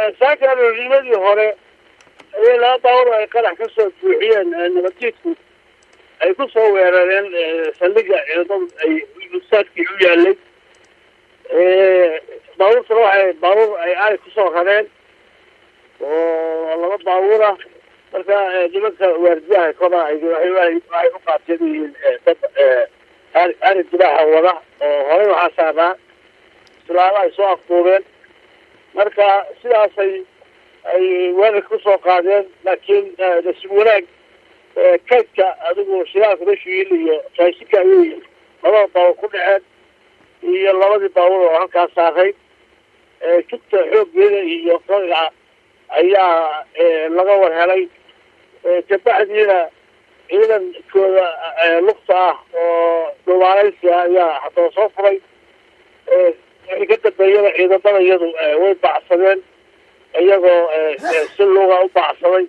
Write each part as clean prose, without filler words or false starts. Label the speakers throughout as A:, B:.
A: ساكن الرجيمة هوري لا دور أي قلع كسر بوحيان نبتيتكو أي كسر ويرانين سلقة أي يساد كيويا اللي باور صراحة باور أي كسر خلين والله باورة marka nimanka waardiyaha kooda ay u qaatay ari dibaaxa wada oo hore waxa saarnaa islaama ay soo afduubeen marka sidaas ay wada ku soo qaadeen laakiin si wanaag kaydka adigu shiraalka rashiil iyo raashika iyo laba baaw ku dhaceen iyo labadii baaw oo halkaas saaray jidka xooggeeda iyo qoriga ayaa laga war helay كبعدينا إذا كذا لقطة ودواليسيا يا حتى صفري كده بيجي إذا طلع يدو ويبع صدين يجو سلوها وبع صدين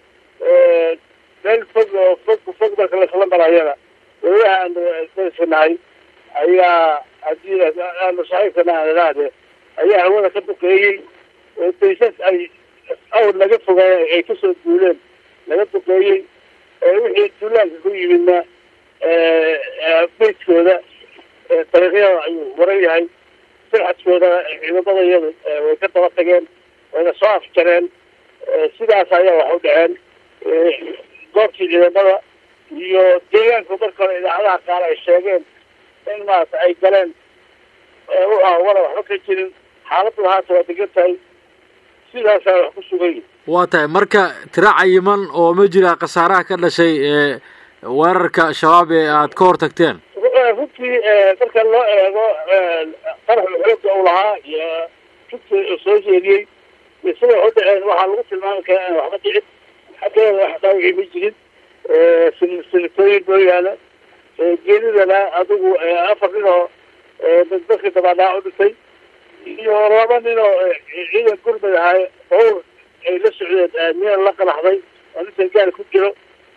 A: فوق ده كله خلنا براينا ويا عند السناي أيها أدينا أنا شايف أنا هذا أيها هو ده كده كي تيسس أي أول ما جت فوق أي كسر دولين laga duqeeyay wixii duulaanka ku yimidna beedkooda dariiqyada ayuu waran yahay sirxadkooda ciidamada iyadu way ka daba tageen wayna soo afjareen sidaas ayaa wax u dhaceen goobtii ciidamada iyo deegaanka marka hore idaacadaha qaar ay sheegeen in maarata ay galeen wala waxba ka jirin xaaladdu haata waa degan tahay sidaasaa wax ku sugan yihin
B: waatahay marka tira cayiman oo ma jira khasaaraha ka dhashay weerarka shabaab ee aad ka hortagteen
A: runtii marka loo eego qaraxa xoogga uu lahaa iyo runtii soo jeediyey sida u dhaceen waxaa lagu tilmaami karaa in waxba dhicin xaggeeda wax dhaawicii ma jirin silsilitooyin mooyaane geedidana adigu 4 nin oo dadkii dabadhaa u dhintay iyo 2 nin oo ciidan gurmad ahay oo ay la socdeen meel la qalaxday oo inta gaar ku jiro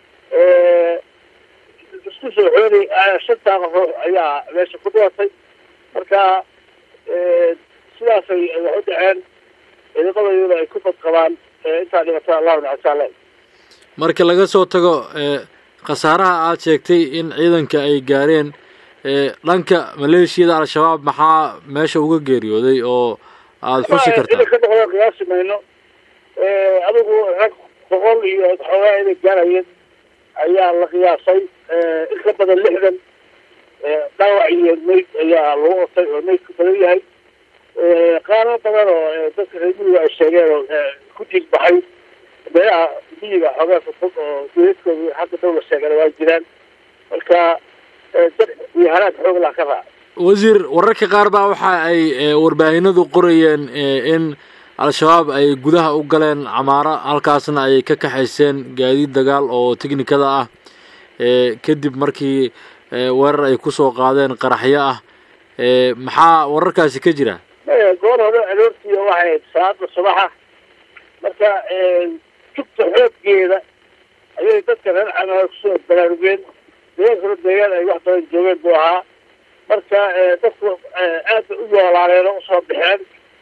A: isku soo xooray 5 qof ayaa meesha ku dhimatay marka sidaas ay u dhaceen ciidamada ay ku badqabaan inta dhibata Allah ta'ala
B: marka laga soo tago khasaaraha aad sheegtay in ciidanka ay gaareen dhanka maleeshiyada al-shabaab maxaa meesha uga geeriyooday oo aad xusi kartaa adigu rag 100 iyo xawaaid gaarayeen ayaa la qiyaasay in ka badan 60 dhaawac iyo meyd ayaa lagu qabtay oo meyd ku badan yahay qaar badan oo dadka reebiga ay sheegeen oo ku dig baxay beeraha biyiga xogaa fog oo geedkooda hadda dawlad sheegay waa jiraan marka dad iyo halaad xoog la ka raac wasiir wararka qaar baa waxa ay warbaahinadu qorayeen in al-shabaab ay gudaha u galeen camaara halkaasna ay ka kaxayseen gaadiid dagaal oo tiknikada ah kadib markii weerar ay ku soo qaadeen qaraxyo ah maxaa wararkaasi ka jira
A: goor hore aroortii waxay saacada subaxa marka jugta xooggeeda ayay dadka reer camaara ku soo baraarugeen deegaan ay wax badan joogeen buu ahaa marka dadku aad u yoolaaleen oo soo baxeen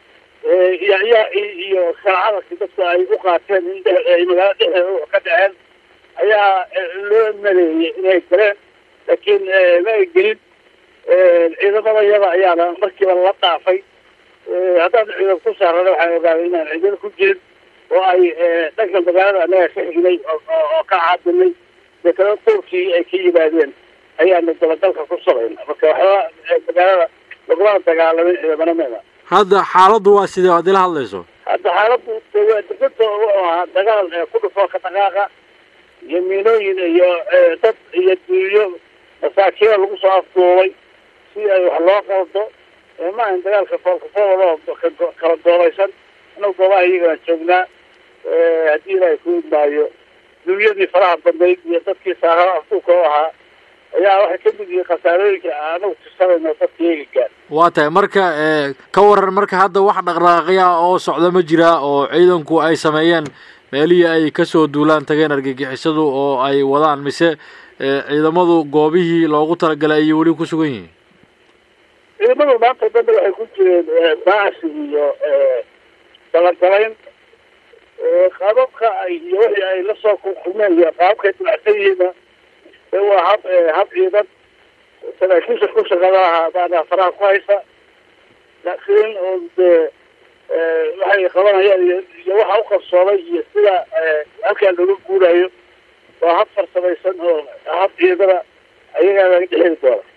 A: iyo khalacadka dadka ay u qaateen in magaalada dhexdeeda ka dhaceen ayaa loo maleeyay inay galeen laakiin ma ay gelin ciidamada yada ayaana markiiba la dhaafay haddaan ciidan ku saarana waxay ogaadeen inaan ciidan ku jirin oo ay dhanka magaalada anaga ka xignay oo ka caadinay deetana duurkii ay ka yimaadeen ayaana dabagalka ku samayna marka waxba magaalada laguma dagaalamin ciidamada
B: hadda xaaladdu waa sidee aad ila hadlayso
A: hadda xaaladdu degdegta waa dagaal ku dhufo ka dhaqaaqa iyo miinooyin iyo dad iyo duuyo masaakiin lagu soo afduubay si ay wax loo qaldo ma aan dagaalka foolka kala goobaysan inuu goobaha iyagana joognaa haddii ilaahay ku imaayo duunyadii faraha badnayd iyo dadkii saarada afduubka u ahaa ayaa waxay ka mid yihiin khasaarooyinka anagu tirsanayno dadka iyaga gaar
B: waa tahay marka ka waran marka hadda wax dhaqdhaqaaqya oo socda ma jira oo ciidanku ay sameeyeen meelihii ay kasoo duulaan tageen argagixisadu oo ay wadaan mise ciidamadu goobihii loogu talagalay ayay weli ku sugan yihiin ciidamadu maanta dambe waxay ku jireen baasi iyo
A: talagalayn qaababka iyo wixii ay la soo kulmeen iyo qaababkay dilacsan yihiinna waa hab ciidan saraakiisha ku shaqadaha baana faraha ku haysa laakiin oo dee waxay qabanayaan iyo waxa u qabsoomay iyo sida halkaa looga guurayo waa hab farsamaysan oo hab ciidana ayagaa laga dhexeli doona